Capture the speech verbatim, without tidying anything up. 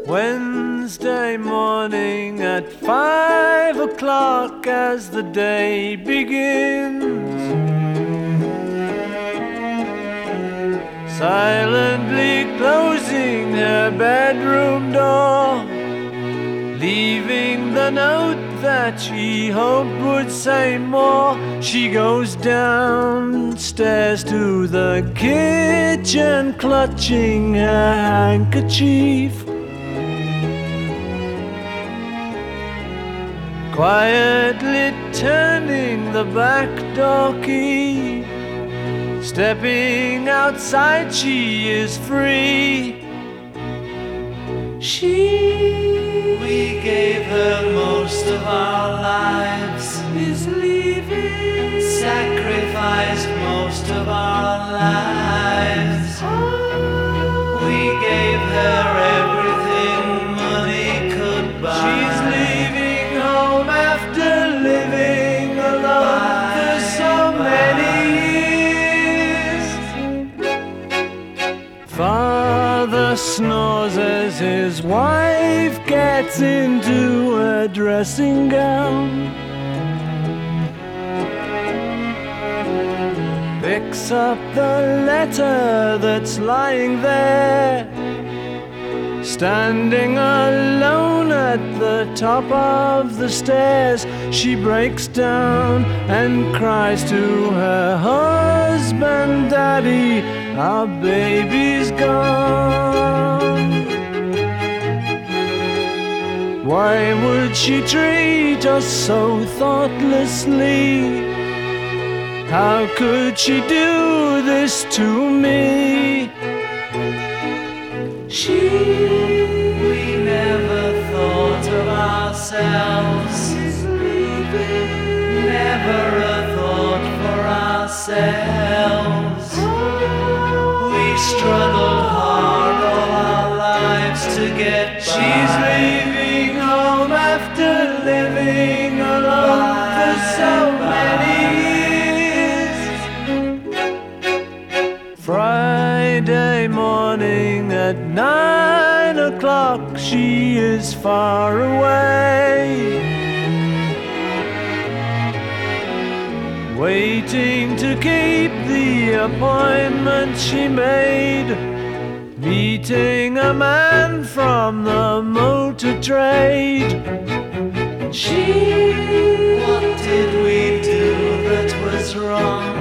Wednesday morning at five o'clock as the day begins, silently closing her bedroom door, leaving the note that she hoped would say more. She goes downstairs to the kitchen, clutching her handkerchief, quietly turning the back door key. Stepping outside, she is free. She, we gave her most of our lives, is leaving, sacrificed most of our lives. We gave her everything money could buy. She's leaving home after living alone for so many years. Father snores as his wife gets into a dressing gown, picks up the letter that's lying there. Standing alone at the top of the stairs, she breaks down and cries to her husband, "Daddy, our baby's gone." Why would she treat us so thoughtlessly? How could she do this to me? She, we never thought of ourselves, never a thought for ourselves. We struggled hard all our lives to get by. She's leaving home after living alone for so many years. Friday morning at nine o'clock, she is far away, waiting to keep the appointment she made, meeting a man from the motor trade. She, what did we do that was wrong?